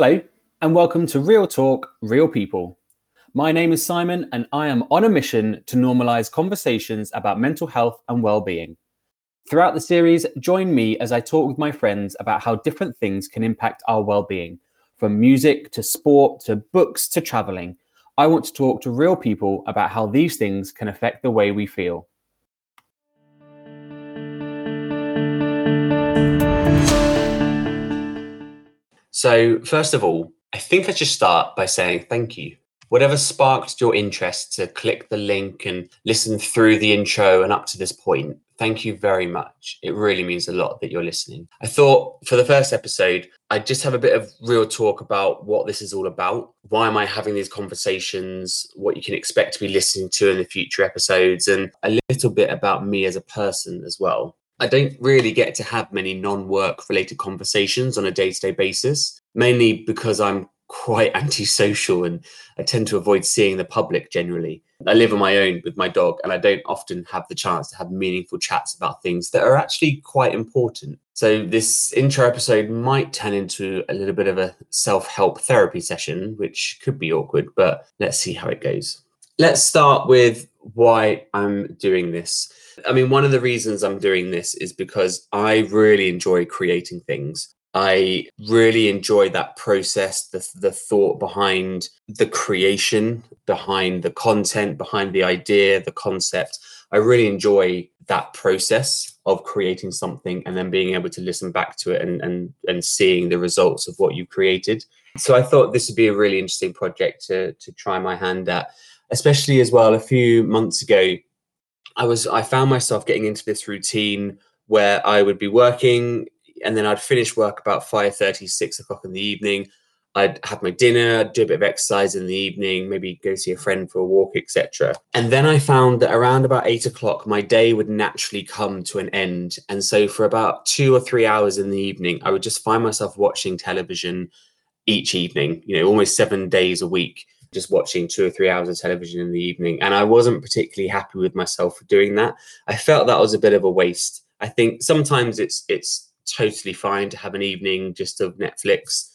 Hello, and welcome to Real Talk, Real People. My name is Simon, and I am on a mission to normalise conversations about mental health and well-being. Throughout the series, join me as I talk with my friends about how different things can impact our well-being, from music to sport to books to travelling. I want to talk to real people about how these things can affect the way we feel. So, first of all, I think I should start by saying thank you. Whatever sparked your interest to click the link and listen through the intro and up to this point, thank you very much. It really means a lot that you're listening. I thought for the first episode, I'd just have a bit of real talk about what this is all about. Why am I having these conversations? What you can expect to be listening to in the future episodes, and a little bit about me as a person as well. I don't really get to have many non-work related conversations on a day-to-day basis, mainly because I'm quite antisocial and I tend to avoid seeing the public generally. I live on my own with my dog, and I don't often have the chance to have meaningful chats about things that are actually quite important. So this intro episode might turn into a little bit of a self-help therapy session, which could be awkward, but let's see how it goes. Let's start with why I'm doing this. I mean, one of the reasons I'm doing this is because I really enjoy creating things. I really enjoy that process, the thought behind the creation, behind the content, behind the idea, the concept. I really enjoy that process of creating something and then being able to listen back to it and seeing the results of what you created. So I thought this would be a really interesting project to try my hand at, especially as well. A few months ago, I found myself getting into this routine where I would be working and then I'd finish work about 5:30, 6 o'clock in the evening. I'd have my dinner, I'd do a bit of exercise in the evening, maybe go see a friend for a walk, etc. And then I found that around about 8 o'clock, my day would naturally come to an end. And so for about 2 or 3 hours in the evening, I would just find myself watching television each evening, almost 7 days a week, just watching 2 or 3 hours of television in the evening. And I wasn't particularly happy with myself for doing that. I felt that was a bit of a waste. I think sometimes it's totally fine to have an evening just of Netflix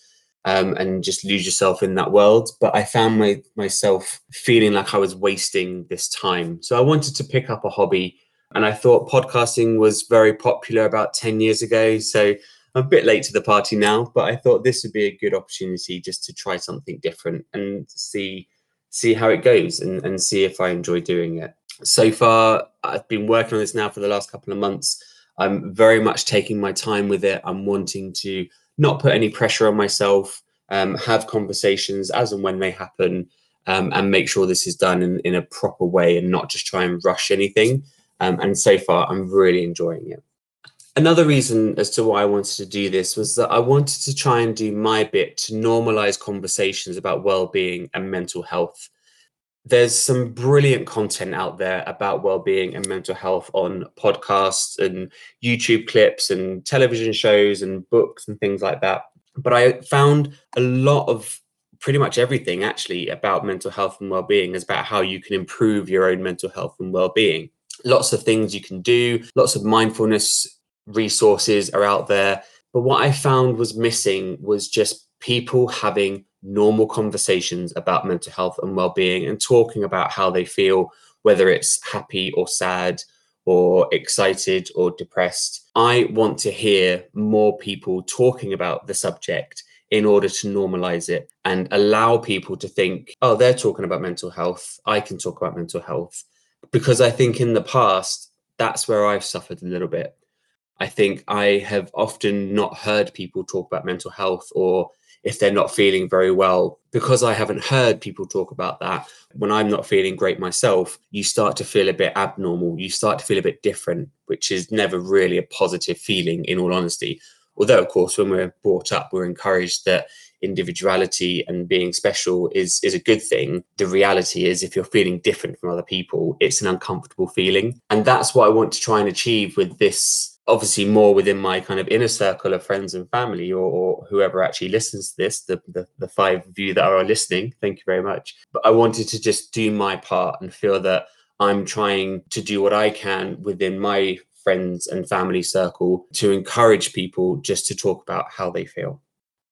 and just lose yourself in that world. But I found myself feeling like I was wasting this time. So I wanted to pick up a hobby. And I thought podcasting was very popular about 10 years ago. So I'm a bit late to the party now, but I thought this would be a good opportunity just to try something different and see how it goes and see if I enjoy doing it. So far, I've been working on this now for the last couple of months. I'm very much taking my time with it. I'm wanting to not put any pressure on myself, have conversations as and when they happen, and make sure this is done in a proper way and not just try and rush anything. And so far, I'm really enjoying it. Another reason as to why I wanted to do this was that I wanted to try and do my bit to normalize conversations about well-being and mental health. There's some brilliant content out there about well-being and mental health on podcasts and YouTube clips and television shows and books and things like that. But I found a lot of pretty much everything actually about mental health and well-being is about how you can improve your own mental health and well-being. Lots of things you can do, lots of mindfulness resources are out there. But what I found was missing was just people having normal conversations about mental health and well-being and talking about how they feel, whether it's happy or sad or excited or depressed. I want to hear more people talking about the subject in order to normalize it and allow people to think, oh, they're talking about mental health, I can talk about mental health. Because I think in the past, that's where I've suffered a little bit. I think I have often not heard people talk about mental health, or if they're not feeling very well, because I haven't heard people talk about that. When I'm not feeling great myself, you start to feel a bit abnormal. You start to feel a bit different, which is never really a positive feeling, in all honesty. Although, of course, when we're brought up, we're encouraged that individuality and being special is a good thing. The reality is, if you're feeling different from other people, it's an uncomfortable feeling. And that's what I want to try and achieve with this, obviously more within my kind of inner circle of friends and family, or whoever actually listens to this, the five of you that are listening, thank you very much. But I wanted to just do my part and feel that I'm trying to do what I can within my friends and family circle to encourage people just to talk about how they feel.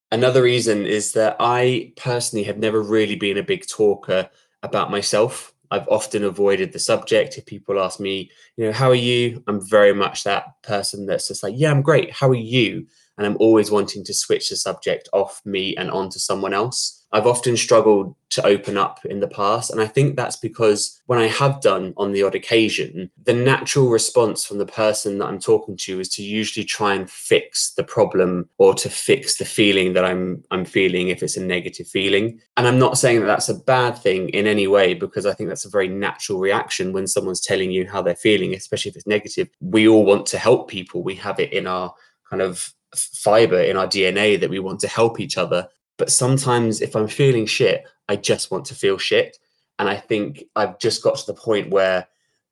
Another reason is that I personally have never really been a big talker about myself. I've often avoided the subject. If people ask me, how are you? I'm very much that person that's just like, yeah, I'm great. How are you? And I'm always wanting to switch the subject off me and onto someone else. I've often struggled to open up in the past. And I think that's because when I have done on the odd occasion, the natural response from the person that I'm talking to is to usually try and fix the problem or to fix the feeling that I'm feeling if it's a negative feeling. And I'm not saying that that's a bad thing in any way, because I think that's a very natural reaction when someone's telling you how they're feeling, especially if it's negative. We all want to help people. We have it in our kind of fiber, in our DNA, that we want to help each other. But sometimes if I'm feeling shit, I just want to feel shit. And I think I've just got to the point where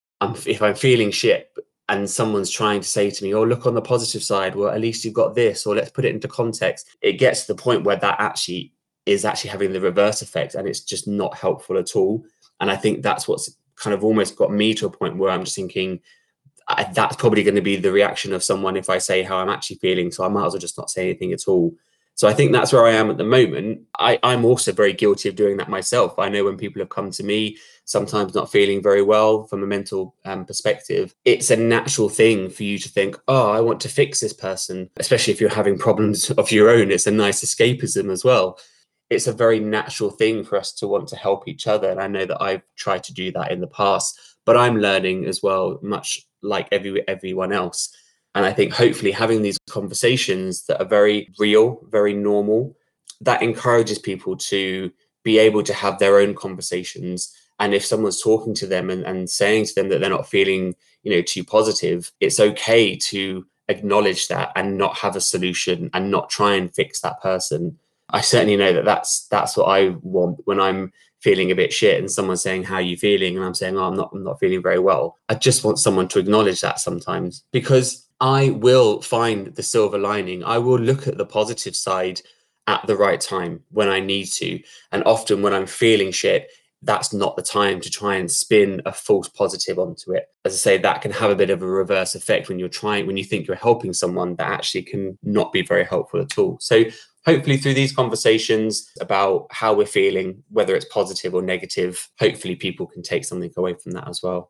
if I'm feeling shit and someone's trying to say to me, oh, look on the positive side, well, at least you've got this, or let's put it into context, it gets to the point where that actually is actually having the reverse effect, and it's just not helpful at all. And I think that's what's kind of almost got me to a point where I'm just thinking, that's probably going to be the reaction of someone if I say how I'm actually feeling. So I might as well just not say anything at all. So I think that's where I am at the moment. I'm also very guilty of doing that myself. I know when people have come to me, sometimes not feeling very well from a mental perspective, it's a natural thing for you to think, oh, I want to fix this person, especially if you're having problems of your own. It's a nice escapism as well. It's a very natural thing for us to want to help each other. And I know that I've tried to do that in the past, but I'm learning as well, much like everyone else. And I think hopefully having these conversations that are very real, very normal, that encourages people to be able to have their own conversations. And if someone's talking to them and saying to them that they're not feeling, too positive, it's okay to acknowledge that and not have a solution and not try and fix that person. I certainly know that that's what I want when I'm feeling a bit shit and someone's saying, how are you feeling? And I'm saying, oh, I'm not feeling very well. I just want someone to acknowledge that sometimes, because I will find the silver lining. I will look at the positive side at the right time when I need to. And often when I'm feeling shit, that's not the time to try and spin a false positive onto it. As I say, that can have a bit of a reverse effect when you think you're helping someone, that actually can not be very helpful at all. So hopefully through these conversations about how we're feeling, whether it's positive or negative, hopefully people can take something away from that as well.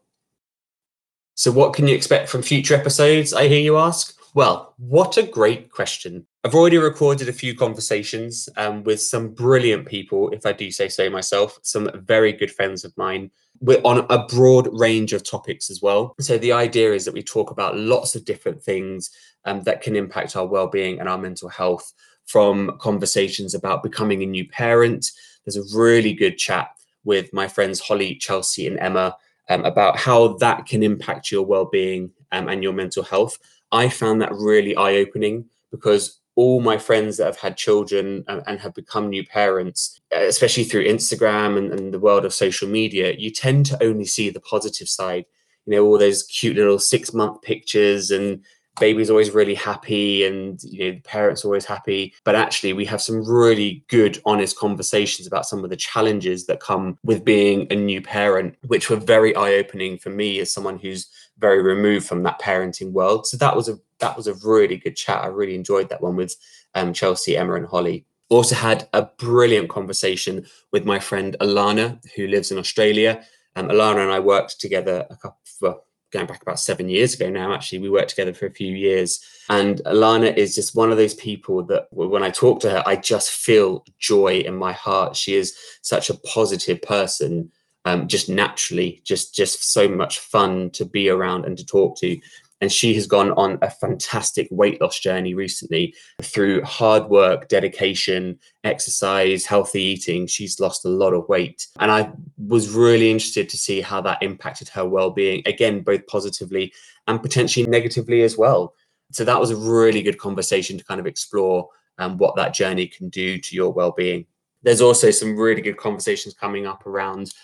So what can you expect from future episodes, I hear you ask? Well, what a great question. I've already recorded a few conversations with some brilliant people, if I do say so myself, some very good friends of mine. We're on a broad range of topics as well. So the idea is that we talk about lots of different things that can impact our well-being and our mental health, from conversations about becoming a new parent. There's a really good chat with my friends Holly, Chelsea, and Emma about how that can impact your well-being and your mental health. I found that really eye-opening, because all my friends that have had children and have become new parents, especially through Instagram and the world of social media, you tend to only see the positive side. All those cute little 6-month pictures, and baby's always really happy, and the parents always happy. But actually we have some really good, honest conversations about some of the challenges that come with being a new parent, which were very eye-opening for me as someone who's very removed from that parenting world. So that was a really good chat. I really enjoyed that one with Chelsea, Emma, and Holly. Also had a brilliant conversation with my friend Alana, who lives in Australia. Alana and I worked together going back about 7 years ago now. Actually, we worked together for a few years. And Alana is just one of those people that when I talk to her, I just feel joy in my heart. She is such a positive person, just naturally, just so much fun to be around and to talk to. And she has gone on a fantastic weight loss journey recently through hard work, dedication, exercise, healthy eating. She's lost a lot of weight. And I was really interested to see how that impacted her well-being, again, both positively and potentially negatively as well. So that was a really good conversation to kind of explore what that journey can do to your well-being. There's also some really good conversations coming up around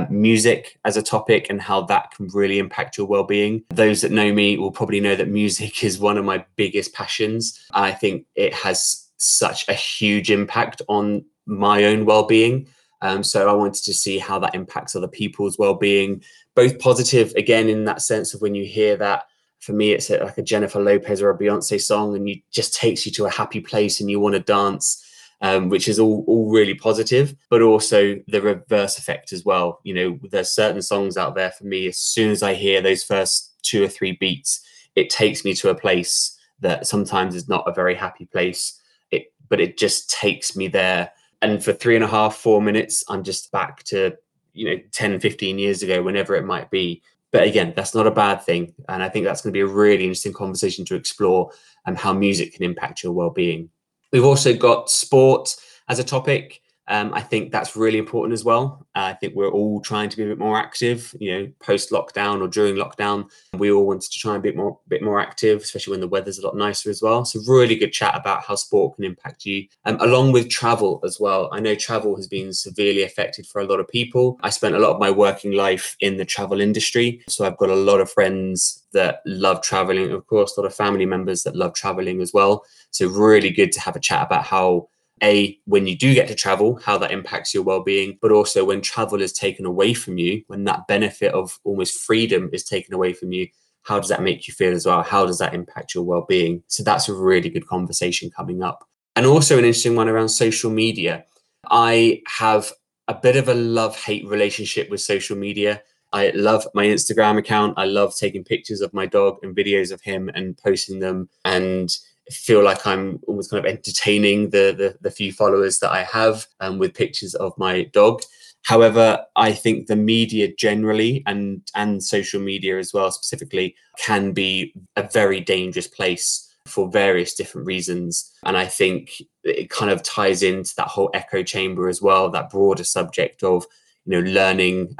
music as a topic and how that can really impact your well-being. Those that know me will probably know that music is one of my biggest passions. And I think it has such a huge impact on my own well-being. So I wanted to see how that impacts other people's well-being, both positive, again, in that sense of when you hear that. For me, it's like a Jennifer Lopez or a Beyonce song, and it just takes you to a happy place and you want to dance. which is all really positive, but also the reverse effect as well. You know, there's certain songs out there for me, as soon as I hear those first 2 or 3 beats, it takes me to a place that sometimes is not a very happy place, but it just takes me there. And for 3.5, 4 minutes, I'm just back to, 10, 15 years ago, whenever it might be. But again, that's not a bad thing. And I think that's going to be a really interesting conversation to explore, how music can impact your well-being. We've also got sport as a topic. I think that's really important as well. I think we're all trying to be a bit more active, post-lockdown or during lockdown. We all wanted to try and be a bit more active, especially when the weather's a lot nicer as well. So really good chat about how sport can impact you, along with travel as well. I know travel has been severely affected for a lot of people. I spent a lot of my working life in the travel industry. So I've got a lot of friends that love traveling, of course, a lot of family members that love traveling as well. So really good to have a chat about how, when you do get to travel, how that impacts your well-being, but also when travel is taken away from you, when that benefit of almost freedom is taken away from you, how does that make you feel as well? How does that impact your well-being? So that's a really good conversation coming up. And also an interesting one around social media. I have a bit of a love-hate relationship with social media. I love my Instagram account. I love taking pictures of my dog and videos of him and posting them, and feel like I'm almost kind of entertaining the few followers that I have, with pictures of my dog. However, I think the media generally and social media as well specifically can be a very dangerous place for various different reasons. And I think it kind of ties into that whole echo chamber as well, that broader subject of, learning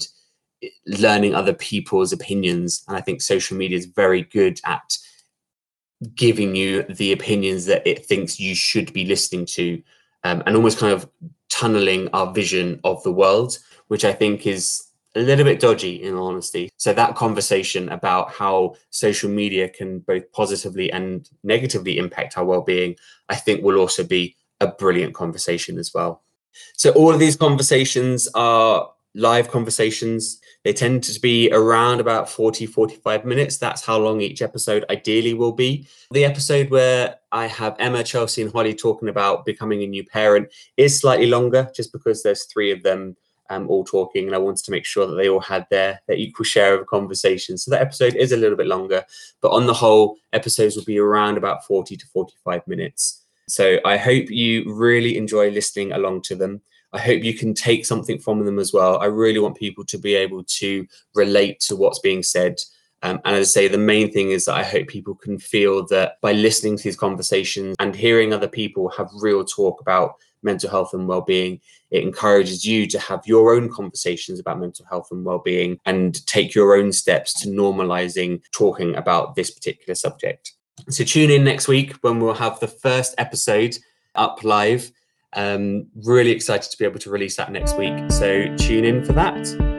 other people's opinions. And I think social media is very good at giving you the opinions that it thinks you should be listening to, and almost kind of tunneling our vision of the world, which I think is a little bit dodgy, in all honesty. So that conversation about how social media can both positively and negatively impact our well-being, I think will also be a brilliant conversation as well. So all of these conversations are live conversations. They tend to be around about 40, 45 minutes. That's how long each episode ideally will be. The episode where I have Emma, Chelsea, and Holly talking about becoming a new parent is slightly longer, just because there's 3 of them all talking, and I wanted to make sure that they all had their equal share of a conversation. So that episode is a little bit longer, but on the whole, episodes will be around about 40 to 45 minutes. So I hope you really enjoy listening along to them. I hope you can take something from them as well. I really want people to be able to relate to what's being said. And as I say, the main thing is that I hope people can feel that by listening to these conversations and hearing other people have real talk about mental health and well-being, it encourages you to have your own conversations about mental health and well-being and take your own steps to normalizing talking about this particular subject. So tune in next week when we'll have the first episode up live. Really excited to be able to release that next week. So tune in for that.